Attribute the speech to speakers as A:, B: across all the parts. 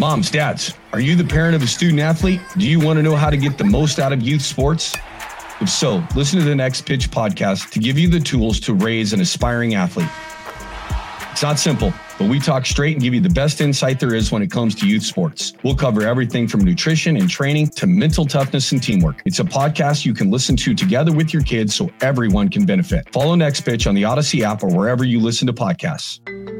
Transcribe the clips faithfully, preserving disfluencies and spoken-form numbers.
A: Moms, dads, are you the parent of a student athlete? Do you want to know how to get the most out of youth sports? If so, listen to the Next Pitch podcast to give you the tools to raise an aspiring athlete. It's not simple, but we talk straight and give you the best insight there is when it comes to youth sports. We'll cover everything from nutrition and training to mental toughness and teamwork. It's a podcast you can listen to together with your kids so everyone can benefit. Follow Next Pitch on the Odyssey app or wherever you listen to podcasts.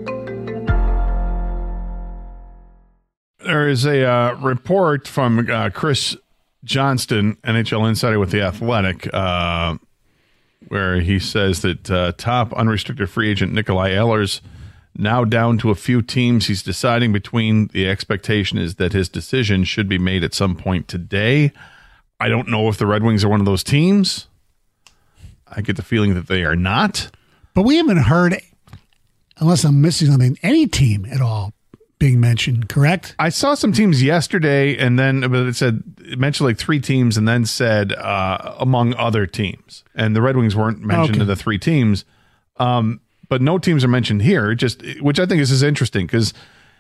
B: There is a uh, report from uh, Chris Johnston, N H L insider with The Athletic, uh, where he says that uh, top unrestricted free agent Nikolai Ehlers now down to a few teams he's deciding between. The expectation is that his decision should be made at some point today. I don't know if the Red Wings are one of those teams. I get the feeling that they are not.
C: But we haven't heard, unless I'm missing something, any team at all being mentioned, correct?
B: I saw some teams yesterday, and then but it said it mentioned like three teams, and then said uh, among other teams, and the Red Wings weren't mentioned
C: Okay.
B: in the three teams, um, but no teams are mentioned here. Just which I think is, is interesting because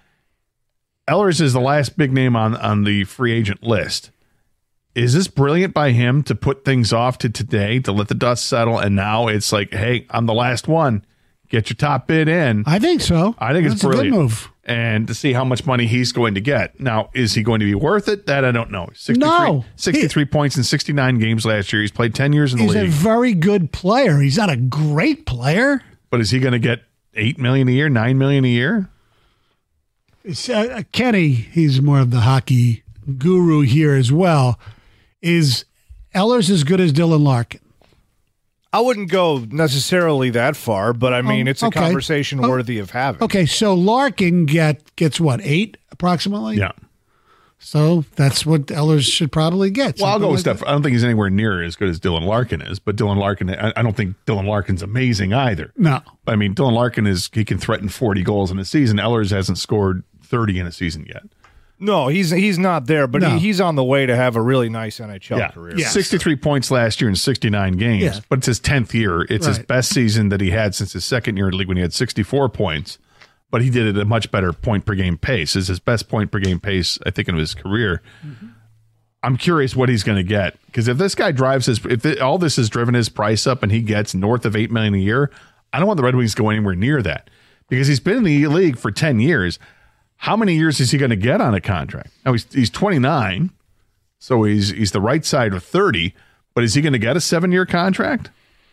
B: Ehlers is the last big name on on the free agent list. Is this brilliant by him to put things off to today to let the dust settle, and now it's like, hey, I'm the last one. Get your top bid in.
C: I think so.
B: I think
C: That's
B: it's brilliant.
C: a good move.
B: And to see how much money he's going to get. Now, is he going to be worth it? That I don't know. sixty-three,
C: No.
B: sixty-three he, points in sixty-nine games last year. He's played ten years in the
C: He's
B: league.
C: a very good player. He's not a great player.
B: But is he going to get eight million dollars a year, nine million dollars a year?
C: It's, uh, Kenny, he's more of the hockey guru here as well. Is Ehlers as good as Dylan Larkin?
D: I wouldn't go necessarily that far, but I mean,
C: Oh,
D: it's a
C: okay.
D: conversation
C: Oh,
D: worthy of having.
C: Okay, so Larkin get gets what, eight approximately?
B: Yeah.
C: So that's what Ehlers should probably get.
B: Well, I'll go with
C: something
B: Steph. I don't think he's anywhere near as good as Dylan Larkin is, but Dylan Larkin, I, I don't think Dylan Larkin's amazing either.
C: No.
B: I mean, Dylan Larkin is, he can threaten forty goals in a season. Ehlers hasn't scored thirty in a season yet.
D: No, he's he's not there, but
C: No.
D: he, he's on the way to have a really nice N H L
B: Yeah.
D: career.
C: Yeah.
B: sixty-three points last year in sixty-nine games,
C: Yeah.
B: but it's his tenth year. It's his
C: Right.
B: best season that he had since his second year in the league when he had sixty-four points, but he did it at a much better point per game pace. It's his best point per game pace, I think, in his career. Mm-hmm. I'm curious what he's going to get, because if this guy drives his, if it, all this has driven his price up and he gets north of eight million dollars a year, I don't want the Red Wings to go anywhere near that, because he's been in the league for ten years. How many years is he going to get on a contract? Now he's he's twenty-nine, so he's he's the right side of thirty. But is he going to get a seven-year contract?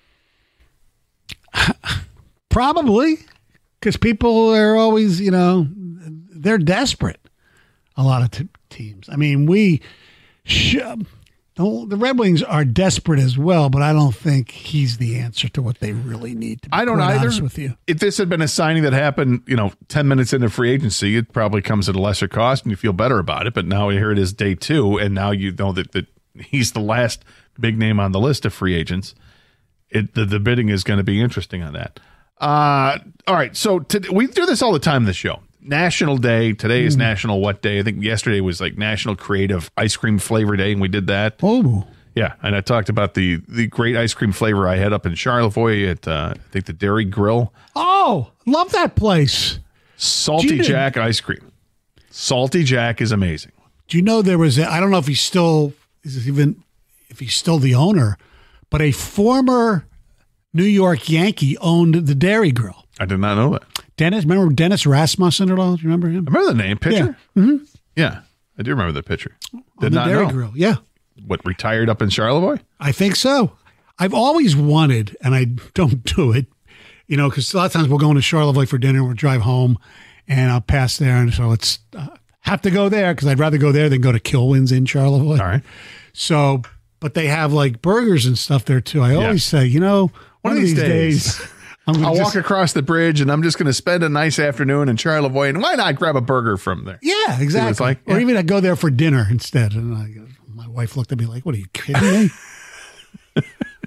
C: Probably, because people are always, you know, they're desperate. A lot of t- teams. I mean, we, sh- the the Red Wings are desperate as well, but I don't think he's the answer to what they really need. To be
B: I don't
C: quite
B: either.
C: honest with you.
B: If this had been a signing that happened, you know, ten minutes into free agency, it probably comes at a lesser cost and you feel better about it. But now here it is day two, and now you know that, that he's the last big name on the list of free agents. It the, the bidding is going to be interesting on that. Uh, all right, so to, we do this all the time in the show. National Day. Today is
C: Mm.
B: National what day? I think yesterday was like National Creative Ice Cream Flavor Day, and we did that.
C: Oh,
B: Yeah, and I talked about the the great ice cream flavor I had up in Charlevoix at uh, I think the Dairy Grill.
C: oh, love that place.
B: Salty
C: Gee,
B: Jack ice cream. Salty Jack is amazing.
C: Do you know there was? A, I don't know if he's still is even if he's still the owner, but a former New York Yankee owned the Dairy Grill.
B: I did not know that.
C: Dennis, remember Dennis Rasmussen at all? Do you remember him?
B: I remember the name, pitcher?
C: Yeah. Mm-hmm.
B: Yeah, I do remember the pitcher.
C: On
B: Did
C: the
B: not
C: Dairy
B: know.
C: Grill. Yeah,
B: What, retired up in Charlevoix?
C: I think so. I've always wanted, and I don't do it, you know, because a lot of times we'll go into Charlevoix for dinner, we'll drive home, and I'll pass there, and so it's uh, have to go there because I'd rather go there than go to Kilwins in Charlevoix.
B: All right.
C: So, but they have like burgers and stuff there too. I always say, you know, one, of these days, I'm gonna
B: I'll
C: just,
B: walk across the bridge and I'm just going to spend a nice afternoon in Charlevoix, and why not grab a burger from there?
C: Yeah, exactly.
B: like?
C: Or
B: Yeah.
C: even I go there for dinner instead. And I, my wife looked at me like, "What are you kidding me?"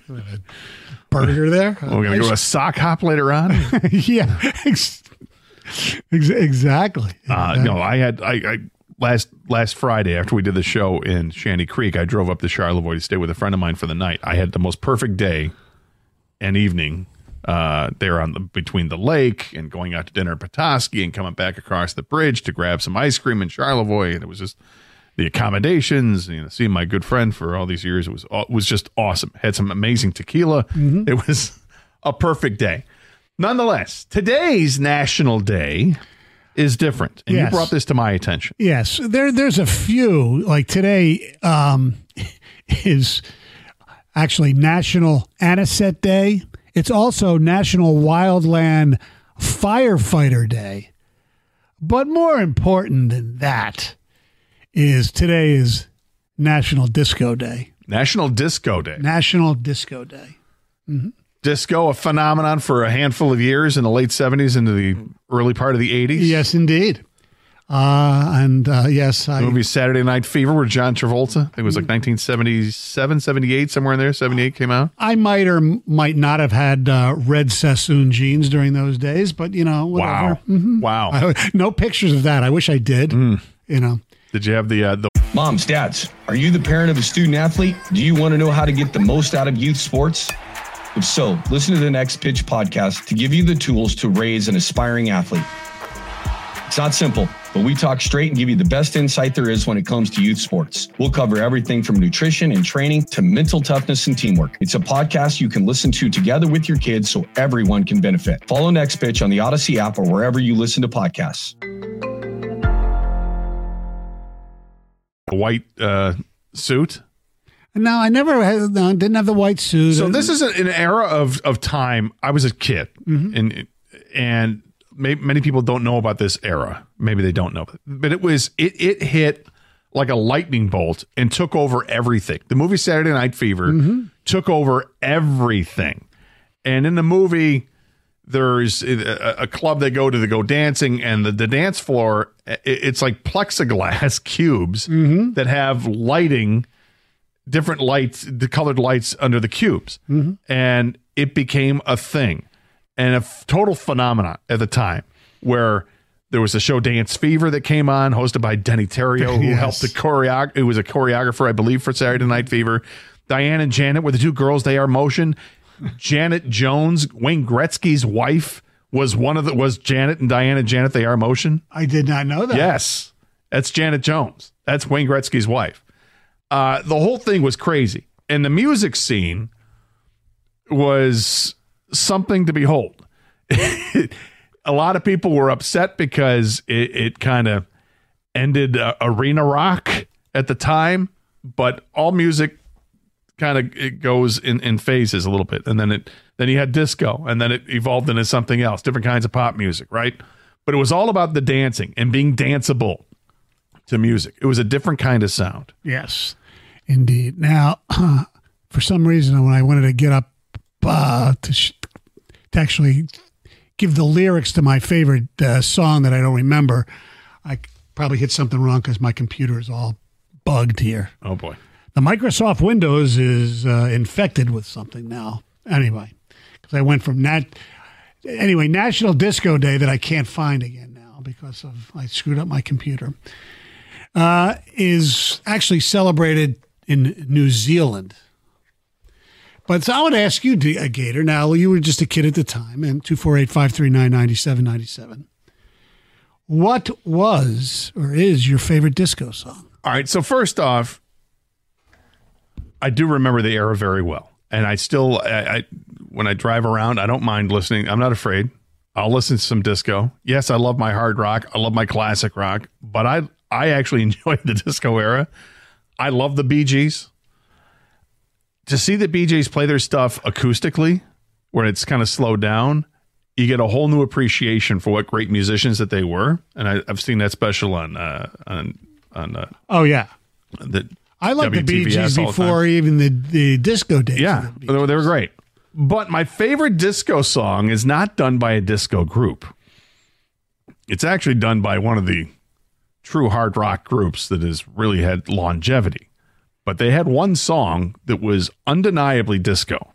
C: Burger there?
B: We're going to go to a sock hop later on.
C: yeah, ex- ex- exactly.
B: Uh, no, I had I, I last last Friday after we did the show in Shanty Creek, I drove up to Charlevoix to stay with a friend of mine for the night. I had the most perfect day and evening Uh, they were on the between the lake and going out to dinner at Petoskey and coming back across the bridge to grab some ice cream in Charlevoix. And it was just the accommodations, you know, seeing my good friend for all these years. It was it was just awesome. Had some amazing tequila. Mm-hmm. It was a perfect day. Nonetheless, today's National Day is different. And yes. you brought this to my attention.
C: Yes. There, there's a few. Like today um, is actually National Anisette Day. It's also National Wildland Firefighter Day. But more important than that is today is National Disco Day.
B: National Disco Day.
C: National Disco Day. Mm-hmm.
B: Disco, a phenomenon for a handful of years in the late seventies into the early part of the eighties.
C: Yes, indeed. Uh, and uh, yes, I...
B: The movie Saturday Night Fever with John Travolta. I think it was like nineteen seventy-seven, seventy-eight, somewhere in there. seventy-eight came out.
C: I might or might not have had uh, red Sassoon jeans during those days, but, you know, whatever.
B: Wow.
C: Mm-hmm.
B: Wow.
C: I, no pictures of that. I wish I did, mm. you know.
B: Did you have the... Uh, the
A: Moms, dads, are you the parent of a student athlete? Do you want to know how to get the most out of youth sports? If so, listen to the Next Pitch podcast to give you the tools to raise an aspiring athlete. It's not simple, but we talk straight and give you the best insight there is when it comes to youth sports. We'll cover everything from nutrition and training to mental toughness and teamwork. It's a podcast you can listen to together with your kids so everyone can benefit. Follow Next Pitch on the Odyssey app or wherever you listen to podcasts.
B: A white uh, suit?
C: No, I never had, no, didn't have the white suit.
B: So this is an era of, of time. I was a kid, mm-hmm. and and may, many people don't know about this era. Maybe they don't know, but it was it it hit like a lightning bolt and took over everything. The movie Saturday Night Fever mm-hmm. took over everything, and in the movie, there's a, a club they go to to go dancing, and the, the dance floor it, it's like plexiglass cubes mm-hmm. that have lighting. Different lights, the colored lights under the cubes. Mm-hmm. And it became a thing and a f- total phenomenon at the time where there was a show Dance Fever that came on hosted by Denny Terrio, who yes. helped the choreographer. It was a choreographer, I believe, for Saturday Night Fever. Diane and Janet were the two girls. They are motion. Janet Jones, Wayne Gretzky's wife, was one of the, was Janet and Diane and Janet, They Are Motion.
C: I did not know that.
B: Yes. That's Janet Jones. That's Wayne Gretzky's wife. Uh, the whole thing was crazy. And the music scene was something to behold. A lot of people were upset because it, it kind of ended uh, arena rock at the time, but all music kind of it goes in, in phases a little bit. And then it then you had disco, and then it evolved into something else, different kinds of pop music, right? But it was all about the dancing and being danceable to music. It was a different kind of sound.
C: Yes. Indeed. Now, uh, for some reason, when I wanted to get up uh, to, sh- to actually give the lyrics to my favorite uh, song that I don't remember, I probably hit something wrong because my computer is all bugged here.
B: Oh, boy.
C: The Microsoft Windows is uh, infected with something now. Anyway, because I went from nat. Anyway, National Disco Day that I can't find again now because of I screwed up my computer uh, is actually celebrated in New Zealand. But so I want to ask you, Gator, now you were just a kid at the time, and two four eight, five three nine, nine seven nine seven. What was or is your favorite disco song?
B: All right, so first off, I do remember the era very well. And I still, I, I when I drive around, I don't mind listening. I'm not afraid. I'll listen to some disco. Yes, I love my hard rock. I love my classic rock. But I, I actually enjoy the disco era. I love the Bee Gees. To see the Bee Gees play their stuff acoustically, where it's kind of slowed down, you get a whole new appreciation for what great musicians that they were. And I, I've seen that special on uh, on on. Uh,
C: oh yeah,
B: the
C: I like the Bee Gees before even the the disco days.
B: Yeah, the they, were, they were great. But my favorite disco song is not done by a disco group. It's actually done by one of the true hard rock groups that has really had longevity. But they had one song that was undeniably disco.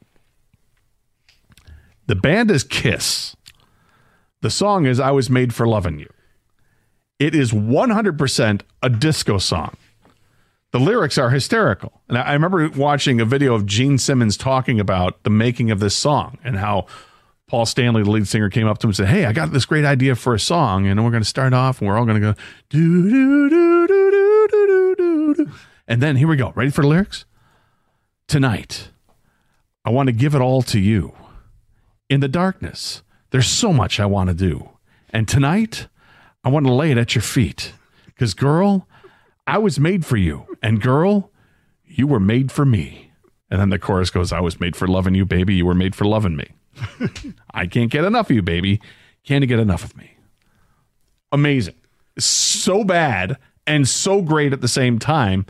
B: The band is Kiss. The song is I Was Made for Lovin' You. It is one hundred percent a disco song. The lyrics are hysterical. And I remember watching a video of Gene Simmons talking about the making of this song and how Paul Stanley, the lead singer, came up to him and said, hey, I got this great idea for a song, and we're going to start off, and we're all going to go, do, do, do, do, do, do, do, do. And then here we go. Ready for the lyrics? Tonight, I want to give it all to you. In the darkness, there's so much I want to do. And tonight, I want to lay it at your feet. Because, girl, I was made for you. And, girl, you were made for me. And then the chorus goes, I was made for loving you, baby. You were made for loving me. I can't get enough of you, baby. Can't get enough of me. Amazing. So bad and so great at the same time.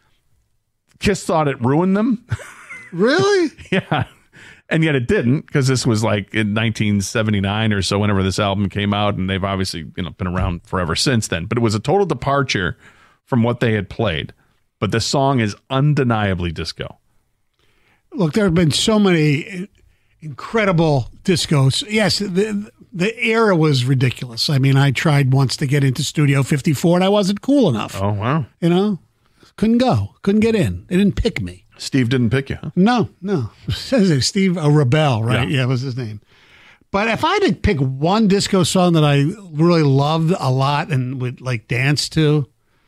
B: Kiss thought it ruined them.
C: Really?
B: Yeah. And yet it didn't, because this was like in nineteen seventy-nine or so, whenever this album came out, and they've obviously, you know, been around forever since then. But it was a total departure from what they had played. But the song is undeniably disco.
C: Look, there have been so many incredible discos. Yes, the the era was ridiculous. I mean, I tried once to get into Studio fifty-four, and I wasn't cool enough.
B: Oh, wow.
C: You know, couldn't go, couldn't get in. They didn't pick me.
B: Steve didn't pick you, huh?
C: No, no. Says it, Steve a Rebel, right?
B: Yeah.
C: yeah, was his name. But if I had to pick one disco song that I really loved a lot and would like dance to,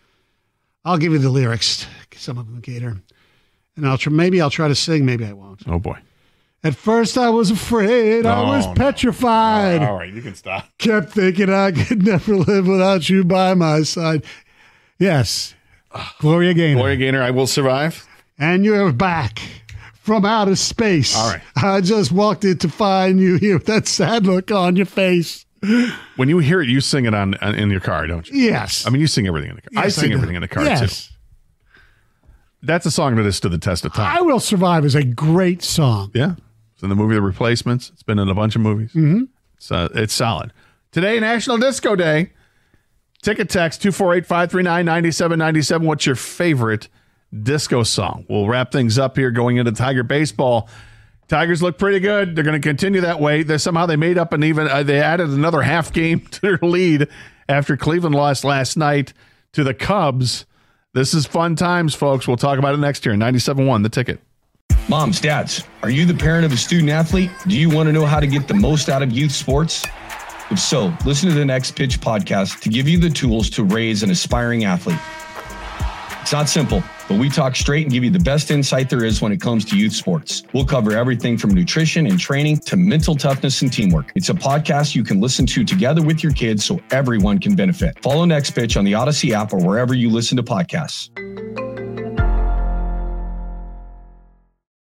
C: I'll give you the lyrics. Some of them cater. And I'll try, maybe I'll try to sing, maybe I won't.
B: Oh, boy.
C: At first I was afraid, I
B: Oh,
C: was
B: no.
C: petrified.
B: All right, you can stop.
C: Kept thinking I could never live without you by my side. Yes, Gloria Gaynor.
B: Gloria Gaynor, I Will Survive.
C: And you're back from outer space.
B: All right.
C: I just walked in to find you here with that sad look on your face.
B: When you hear it, you sing it on, on in your car, don't you?
C: Yes.
B: I mean, you sing everything in the car.
C: Yes,
B: I sing
C: do.
B: everything in the car,
C: yes.
B: too. That's a song that has stood the test of time.
C: I Will Survive is a great song.
B: Yeah. It's in the movie The Replacements. It's been in a bunch of movies. Mm-hmm. It's, uh, it's solid. Today, National Disco Day. Ticket text two four eight, five three nine, nine seven nine seven. What's your favorite disco song? We'll wrap things up here going into Tiger baseball. Tigers look pretty good. They're going to continue that way. They somehow they made up and even uh, they added another half game to their lead after Cleveland lost last night to the Cubs. This is fun times, folks. We'll talk about it next year. ninety-seven point one, The Ticket.
A: Moms, dads, are you the parent of a student athlete? Do you want to know how to get the most out of youth sports? If so, listen to the Next Pitch podcast to give you the tools to raise an aspiring athlete. It's not simple, but we talk straight and give you the best insight there is when it comes to youth sports. We'll cover everything from nutrition and training to mental toughness and teamwork. It's a podcast you can listen to together with your kids so everyone can benefit. Follow Next Pitch on the Odyssey app or wherever you listen to podcasts.